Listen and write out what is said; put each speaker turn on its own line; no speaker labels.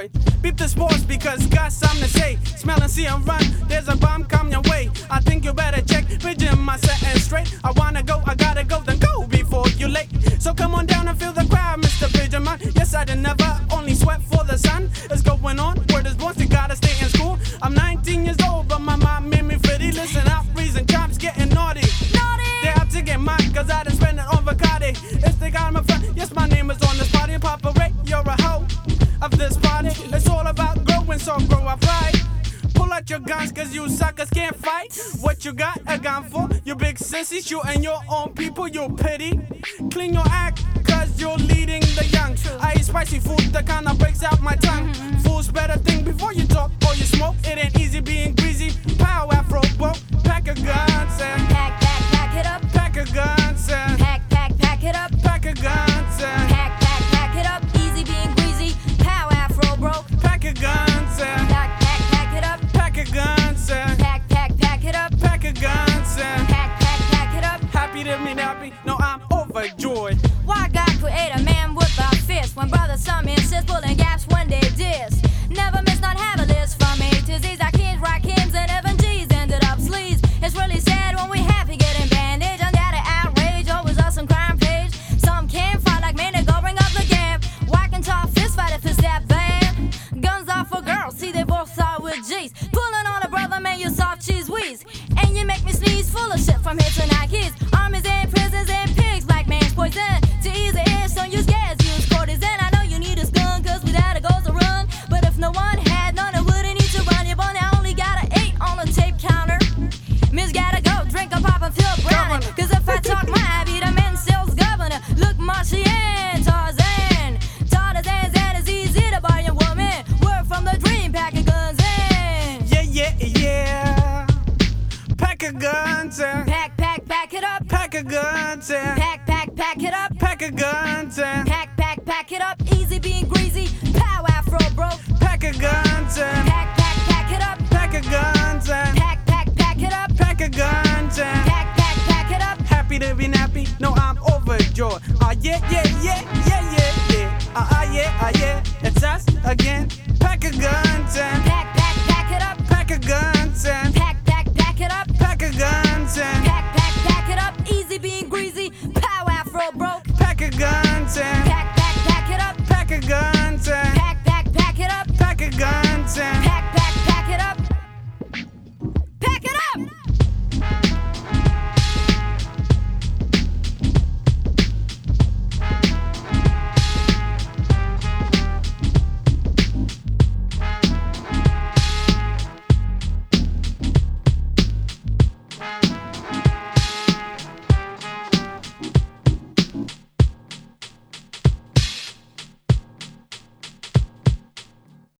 overjoyed. Beep the sports because got something to say. Smell and see and run, there's a bomb coming your way. I think you better check, vision my setting straight. I wanna go, I gotta go, then go before you late. So come on down and feel the crowd, Mr. Vision Man. Yes, I did never, only sweat for the sun. It's going on, word is born, you gotta stay in school. I'm 19 years old, but my mom made me pretty. Listen up, reason cops getting naughty. They have to get mine, cause I done spend it on Bacardi. If they got my friend, yes, my name is on this party. Papa Ray, you're a hoe of this party. It's all about growing, so grow up right. Pull out your guns, cause you suckers can't fight. What you got a gun for? You big sissy, shooting your own people, you pity. Clean your act, cause you're leading the young. I eat spicy food, that kinda breaks out my tongue. Fools better think before you talk or you smoke. It ain't easy being greasy. Pow, afro, bro. Pack a guns and
pack it up.
Pack a guns and
pack it up.
Pack a guns and
pack it up. Easy being greasy. Pow, afro, bro.
Pack a guns and
pack it up.
Pack a guns and
pack it up.
Pack a guns and
pack it up.
happy to meet happy. No, I'm overjoyed.
Why God create a man with a fist when brothers some insist pulling gaps when they diss? Never miss, not have a list from A to Z's. Our kids rock hymns and even G's ended up sleaze. It's really sad when we happy getting bandaged under the outrage. Always us some crime page. Some can't fight like men that go bring up the gap. Whacking tall fist fight if it's that bad. Guns are for girls, see they both start with G's. Pulling on a brother, man, you soft cheese wheeze. And you make me sneeze full of shit from here to Nikes. Armies and prisons and pigs, black man's poison. To ease the itch, don't use gas, use cortisone. I know you need a gun, cause without it goes to run. But if no one had none, it wouldn't need to run. Your bunny only got an 8 on the tape counter. Miss gotta go, drink a pop and feel brown. Cause if I talk my, I be the men's sales governor. Look, Martian, Tarzan. Tarzan's and it's easy to buy a woman. Word from the dream, packing guns in.
Yeah. Pack a guns and
pack it up.
Pack a guns and
Pack it up.
Pack a guns and